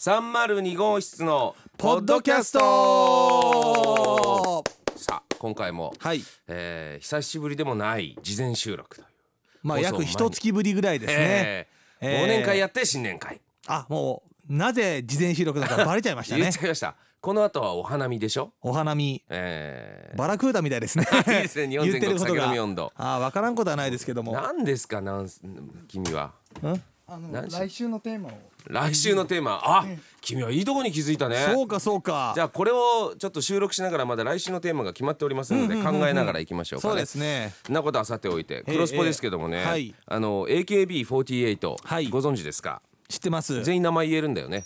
302号室のポッドキャスト。 さあ今回も、 はい、 久しぶりでもない事前収録というまあ約一月ぶりぐらいですね。 忘年会やって新年会、 もうなぜ事前収録だかバレちゃいましたね言っちゃいました。この後はお花見でしょ。 お花見、バラクーダみたいですねいいですね。日本全国酒飲み温度。 分からんことはないですけども。 何ですか君は。 来週のテーマを。 来週のテーマ、君はいいとこに気づいたね。 そうかそうか。 じゃあこれをちょっと収録しながらまだ来週のテーマが決まっておりますので考えながらいきましょうかね。 そうですね。 そんなことはさておいてクロスポですけどもね、AKB48、ご存知ですか。 知ってます。 全員名前言えるんだよね。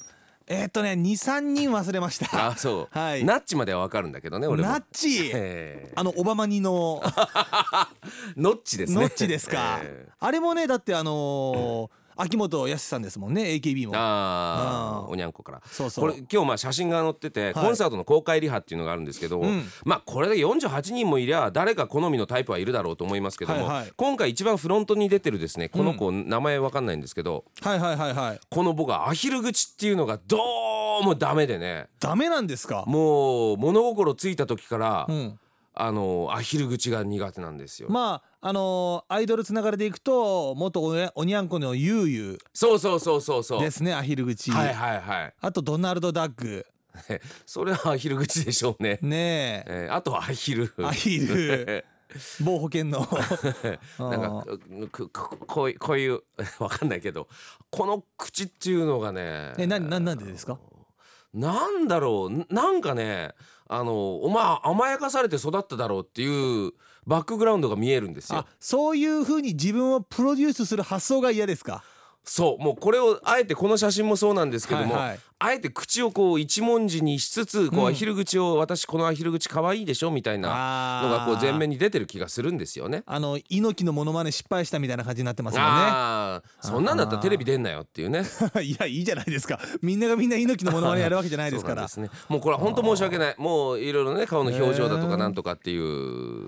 2、3人忘れました。 そう、 はい、 ナッチまでは分かるんだけどね。俺もナッチ、オバマニのノッチですね。 ノッチですか。あれもね、だって秋元康さんですもんね、 AKB も。 おにゃんこから。 そうそう。 これ今日写真が載ってて、コンサートの公開リハっていうのがあるんですけど、これで48人もいりゃ誰か好みのタイプはいるだろうと思いますけども、今回一番フロントに出てるですね、この子、名前わかんないんですけど、この僕はアヒル口っていうのがどうもダメでね。 ダメなんですか。 もう物心ついた時から、アヒル口が苦手なんですよ。 アイドルつながりでいくと元おにゃんこのゆうゆう、 そうですね、アヒル口。あとドナルドダッグそれはアヒル口でしょうね。 ねえ、 あとはアヒル某保険のなんかこういうわかんないけど、この口っていうのがね、 なんでですか。 なんだろう、なんかね、お前甘やかされて育っただろうっていうバックグラウンドが見えるんですよ。 そういう風に自分をプロデュースする発想が嫌ですか。 そう、もうこれをあえて、この写真もそうなんですけども、あえて口をこう一文字にしつつ、アヒル口を、私このアヒル口可愛いでしょみたいなのがこう前面に出てる気がするんですよね。 猪木のモノマネ失敗したみたいな感じになってますもんね。 そんなんだったらテレビ出んなよっていうねいや、いいじゃないですか。みんながみんな猪木のモノマネやるわけじゃないですから。 そうなんですね。もうこれは本当申し訳ない。もういろいろね、顔の表情だとかなんとかっていう、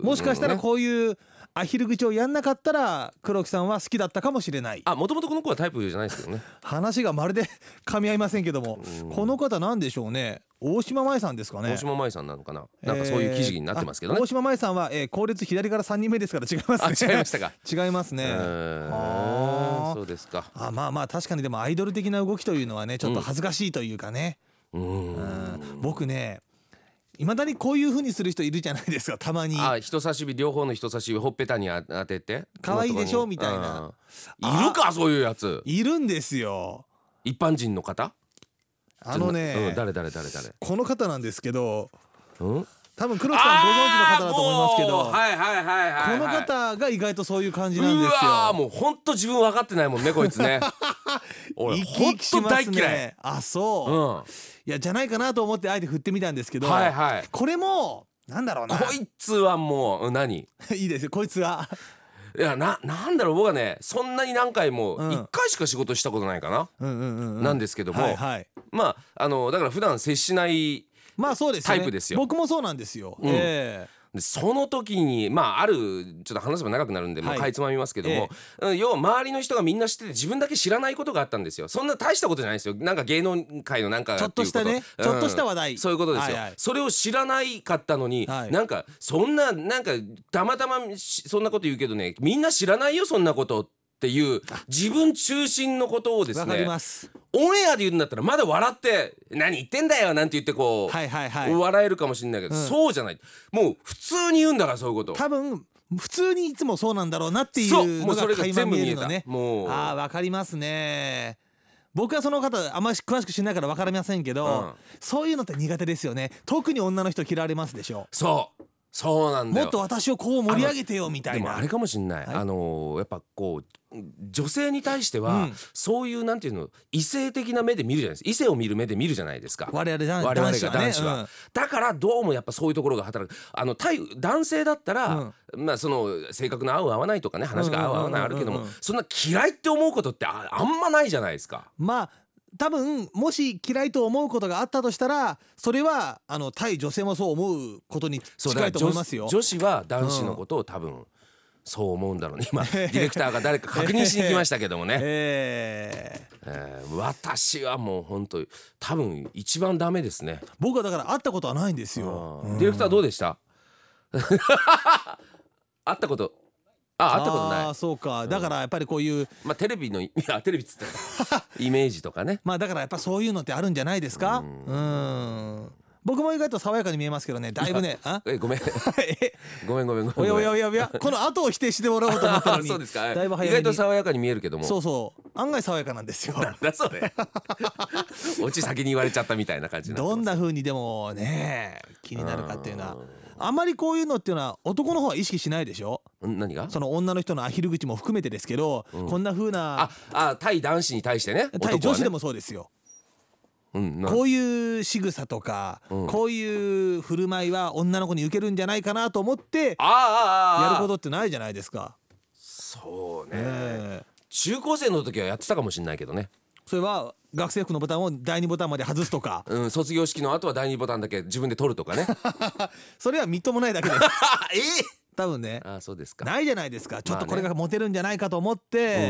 もしかしたらこういうアヒル口をやんなかったら黒木さんは好きだったかもしれない。 もともとこの子はタイプじゃないですけどね。 話がまるで噛み合いませんけども、この方なんでしょうね。大島麻衣さんですかね。 大島麻衣さんなのかな、なんかそういう記事になってますけどね。 大島麻衣さんは、後列左から3人目ですから違いますね。 違いましたか。 違いますね。 そうですか。 確かに。でもアイドル的な動きというのはね、ちょっと恥ずかしいというかね。僕ね、いまだにこういう風にする人いるじゃないですか、たまに。 人差し指、両方の人差し指ほっぺたに当てて可愛いでしょみたいな。 いるか、そういうやつ。 いるんですよ、 一般人の方。誰この方なんですけど、多分黒木さんご存知の方だと思いますけど、この方が意外とそういう感じなんですよ。 もうほんと自分分かってないもんね、こいつね。俺ほんと大嫌い。 そう、いや、じゃないかなと思ってあえて振ってみたんですけど、これもなんだろうな、 こいつはもう何いいですよ、こいつは。 いや、なんだろう、僕はね、そんなに何回も1回しか仕事したことないかな、なんですけども、だから普段接しないタイプですよ。 僕もそうなんですよ。 でその時にある、ちょっと話せば長くなるんで、かいつまみますけども、要は周りの人がみんな知ってて自分だけ知らないことがあったんですよ。そんな大したことじゃないですよ。なんか芸能界のなんかちょっとしたね、ちょっとした話題、 そういうことですよ。それを知らないかったのに、なんかそんな、なんかたまたまそんなこと言うけどね、みんな知らないよそんなことっていう自分中心のことをですね、 わかります。 オンエアで言うんだったらまだ笑って何言ってんだよなんて言ってこう、笑えるかもしれないけど、そうじゃない。もう普通に言うんだから、そういうこと。 多分普通にいつもそうなんだろうなっていうのが垣間見えるのね。わかりますね。僕はその方あんまり詳しく知らないから分かりませんけど、そういうのって苦手ですよね。特に女の人嫌われますでしょ。 そうなんだよ。 もっと私をこう盛り上げてよみたいな。 でもあれかもしんない、やっぱこう女性に対しては、そういうなんていうの、異性的な目で見るじゃないですか。異性を見る目で見るじゃないですか、我々が男子は、だからどうもやっぱそういうところが働く。男性だったら、その性格の合う合わないとかね、話が合う合わないあるけども、そんな嫌いって思うことってあんまないじゃないですか。 多分もし嫌いと思うことがあったとしたら、それは対女性もそう思うことに近いと思いますよ。 女子は男子のことを多分そう思うんだろうね今ディレクターが誰か確認しに来ましたけどもね、私はもう本当に多分一番ダメですね。 僕はだから会ったことはないんですよ。 ディレクターどうでした会ったことない。 あ、そうか。だからやっぱりこういう、 テレビのテレビっつったイメージとかね。 だからやっぱそういうのってあるんじゃないですか。僕も意外と爽やかに見えますけどね。だいぶね。 ごめんおやこの後を否定してもらおうと思ったのにそうですか。 だいぶ早意外と爽やかに見えるけども、 そう案外爽やかなんですよ。 なんだそれオチ先に言われちゃったみたいな感じ。 どんな風にでもね気になるかっていうのはあんまりこういうのっていうのは男の方は意識しないでしょ。 何が？ その女の人のアヒル口も含めてですけど、こんな風な対男子に対してね、 対女子でもそうですよ。こういう仕草とか、こういう振る舞いは女の子に受けるんじゃないかなと思ってやることってないじゃないですか。 そうね、中高生の時はやってたかもしれないけどね。 それは学生服のボタンを第2ボタンまで外すとか、 卒業式の後は第2ボタンだけ自分で取るとかねそれはみっともないだけです多分ね。 そうですか。 ないじゃないですか。ちょっとこれがモテるんじゃないかと思って、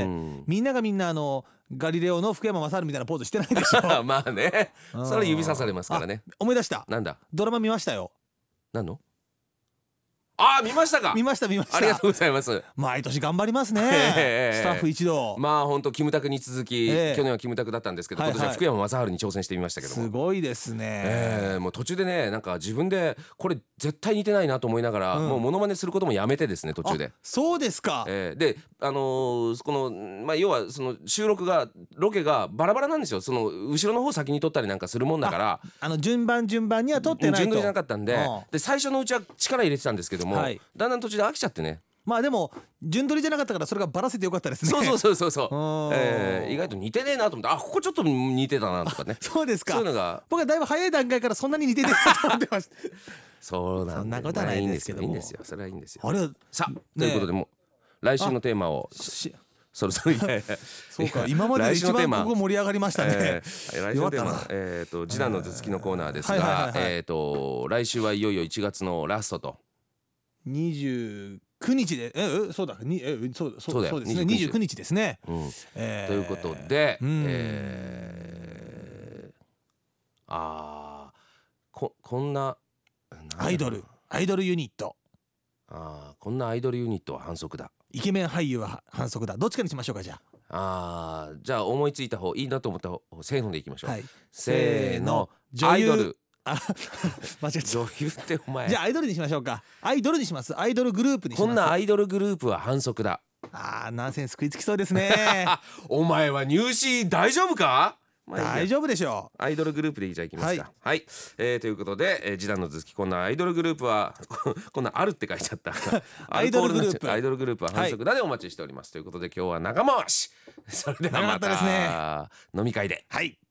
みんながみんなガリレオの福山雅治みたいなポーズしてないでしょまあね、それ指さされますからね。 思い出した。 なんだ？ ドラマ見ましたよ。 何の？見ましたか？ 見ました。 ありがとうございます。 毎年頑張りますね、スタッフ一同。 本当キムタクに続き、去年はキムタクだったんですけど、今年は福山雅治に挑戦してみましたけども、 すごいですね。 もう途中でね、なんか自分でこれ絶対似てないなと思いながら、もうモノマネすることもやめてですね、途中で。 そうですか。 でこの要はその収録がロケがバラバラなんですよ。その後ろの方先に撮ったりなんかするもんだから、 順番には撮ってないと。 順繰りじゃなかったんで、最初のうちは力入れてたんですけども、だんだん途中で飽きちゃってね。 でも順取りじゃなかったからそれがバラせてよかったですね。 そう意外と似てねえなと思って、ここちょっと似てたなとかねそうですか。 そういうのが僕はだいぶ早い段階からそんなに似てねえなと思ってましたそんなことはないんですけども、 いいんですよ、それはいいんですよ。さあ、ということでも来週のテーマをそろそろそうか、今までで一番ここ盛り上がりましたね。 来週のテーマ、次男の頭突きのコーナーですが、来週はいよいよ1月のラストと29日でそうですね、29日ですね。ということで、こんなアイドルユニット、 こんなアイドルユニットは反則だ、 イケメン俳優は反則だ、どっちかにしましょうか。じゃあ思いついた方、いいなと思った方、せーのでいきましょう。 せーの、 アイドル。 間違えた。 女優ってお前。 じゃあアイドルにしましょうか。アイドルにします。アイドルグループにします。 こんなアイドルグループは反則だ。 ナンセンス食いつきそうですねお前は入試大丈夫か？ 大丈夫でしょう。 アイドルグループでじゃあいきますか。はい、ということで、次男の頭突き、こんなアイドルグループはこんなあるって書いちゃったアイドルグループは反則だでお待ちしております。ということで今日は長回し。それではまた飲み会で。 はい。